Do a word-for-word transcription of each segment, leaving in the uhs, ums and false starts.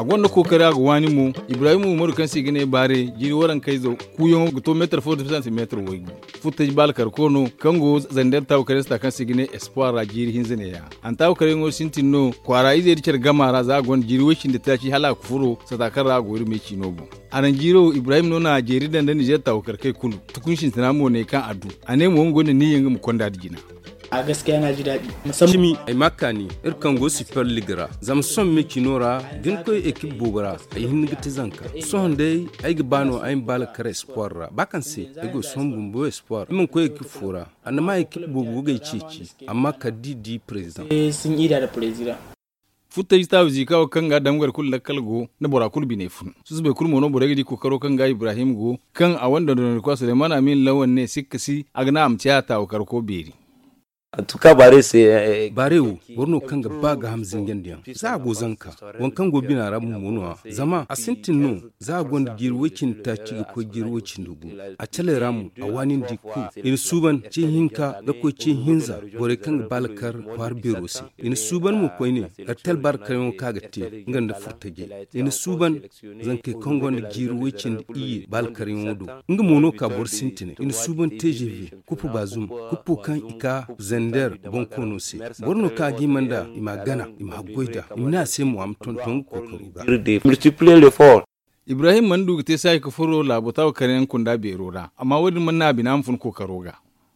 wanda kokara ga wani mu Ibrahim Umaru kan sigine bare jiri waran kai zo kuyon to meter forty centimeter wai futa bal karkono kango zander taw kare sta kan sigine espoir a jiri hinzine ya an taw kare ngo sintino kwara ize dicer gamara za gon jiri wacin da taci hala kufuro sadakar rago iri me cinobu aran jiro Ibrahim nona jeri dan da Niger taw karkai kulu tukun shin tinamo ne kan adu ane mu ngone ni yanga mu konda digina a gaskiya na ji daɗi musamman ai makani irkan go super ligra zam son me kinora din koy ekip bobara ai hin gita zanka son dai ai gbano ai bal kare espoir bakan se ai go son bumbo espoir mun koy ekip fora anama ekip bobo ga cici amma kadidi president eh sun ida da president futta ista uzi kawo kanga damgar kul lakalgo na bora kul bine fun su be kul mono bora gidi ko karo kanga Ibrahim go kan a wanda don ko Suleiman Amin lawan ne sikkasi agna amciya ta kar ko beri en tout cas bare c'est barewo borno kanga baga hamzin gendiyan za go zanka wankan go bina rabu mono zama asintin no za gon girwacin ta ci ko girwacin dugu a tale ramu a wanin diku in suban ci hinka da ko ci hinza bore kanga balkar war birosi in suban mu ko ne a tel barkar mu kaga te nganda furtage in suban zanke kongo da girwacin iye balkar mudu nga mono ka bor sintine in suban tgv kupu bazum kupu kan ika zender bon konosi borno ka gi manda ima gana ima goida imna se mu am ton ton ko karuga multiplier l'effort Ibrahim mandu te sai ka furo labutaw karen kunda berora amma wadin manna binam fun ko karoga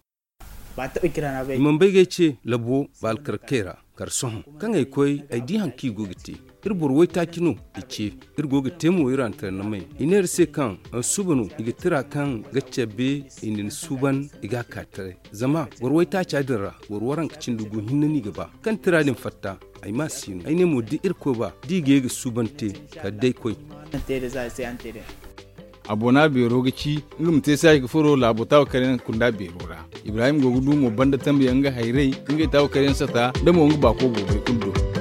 ba ta kira na bai mun bege ce labo balkar kera karson kan ai koi ai di hanki gogite irbor wai takino ice irgoga temo iran tar na mai iner se kan subanu igitira kan gacce inin suban iga katare zama warwai ta cadira warwaran kacin dugu hinnani gaba kan tiradin fatta ai masino ai ne mu di irko ba dige ga subante ka dai koi tere za sai an tere abona bero gici ngum te sai ka furo labutaw karen kunda berora Ibrahim gogudu mo banda tambi yanga hairai ngai taw karen sata da mo ngi ba ko gobe kundo